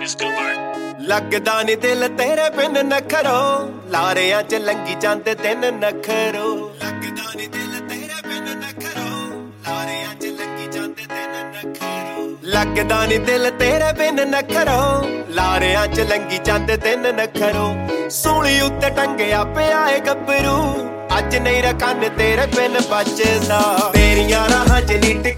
ਲੱਗਦਾ ਨੀ ਦਿਲ ਤੇਰੇ ਬਿਨ ਨਖਰੋ ਲਾਰਿਆਂ ਚ ਲੰਗੀ ਜਾਂਦੇ ਦਿਨ ਨਖਰੋ ਲੱਗਦਾ ਨੀ ਦਿਲ ਤੇਰੇ ਬਿਨ ਨਖਰੋ ਲਾਰਿਆਂ ਚ ਲੰਗੀ ਜਾਂਦੇ ਦਿਨ ਨਖਰੋ ਲੱਗਦਾ ਨੀ ਦਿਲ ਤੇਰੇ ਬਿਨ ਨਖਰੋ ਲਾਰਿਆਂ ਚ ਲੰਗੀ ਜਾਂਦੇ ਦਿਨ ਨਖਰੋ ਸੂਲੀ ਉੱਤੇ ਟੰਗਿਆ ਪਿਆ ਏ ਗੱਭਰੂ ਅੱਜ ਨਹੀਂ ਰਕਨ ਤੇਰੇ ਬਿਨ ਬਚਦਾ ਤੇਰੀਆਂ ਰਾਹਾਂ ਚ ਨੀ